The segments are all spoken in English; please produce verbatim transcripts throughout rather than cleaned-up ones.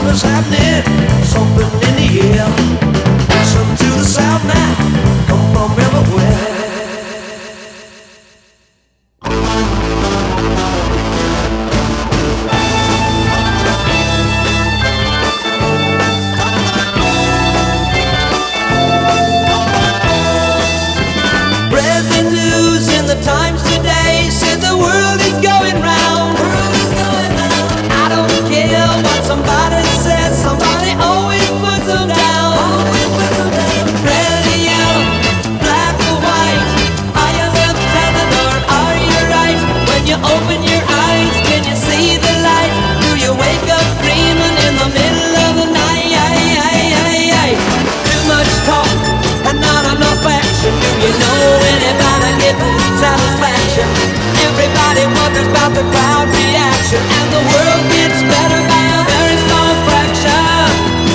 is happening, something in the air. Listen to the sound now, come from everywhere. Breaking news in the Times today said the world is going round. I don't care what somebody says, somebody always puts them down. Red or yellow, black or white, are you left-handed or are you right? When you open your eyes, can you see the light? Do you wake up dreaming in the middle of the night? Too much talk and not enough action. Do you know anybody getting satisfaction? Everybody wonders about the crowd reaction, and the world gets better by a very small fraction.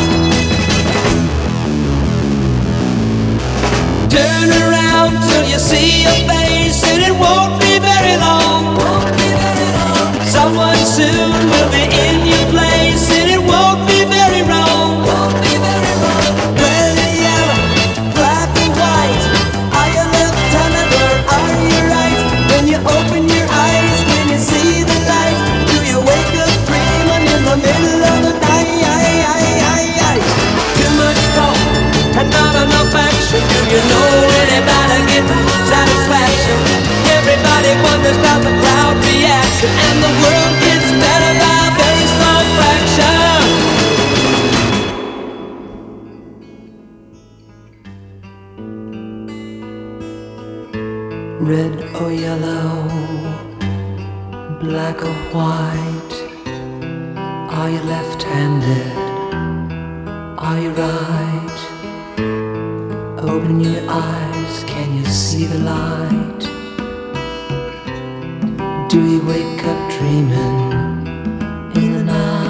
Turn around till you see a face, and it won't be very long. Someone soon will be in your place, and it won't be very wrong. Red or yellow, black or white, are you left-handed or are you right? When you open your eyes, can you see the light? Do you wake up dreaming in the middle of the night? Too much talk and not enough action. Do you know anybody getting satisfaction? Everybody wonders about the crowd reaction, and the world gets better by a very small fraction. Red or yellow, black or white, are you left-handed? Are you right? Open your eyes, can you see the light? Do you wake up dreaming in the night?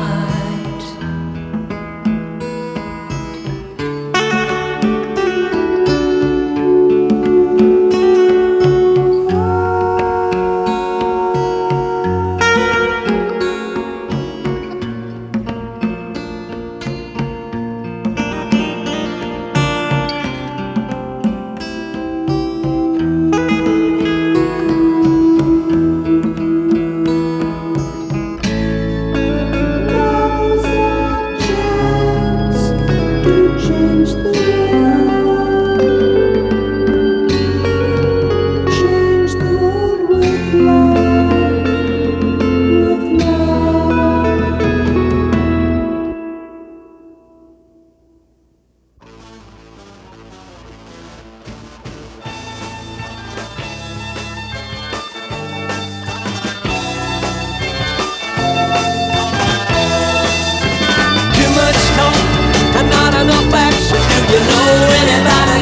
Too much talk and not enough action. Do you know anybody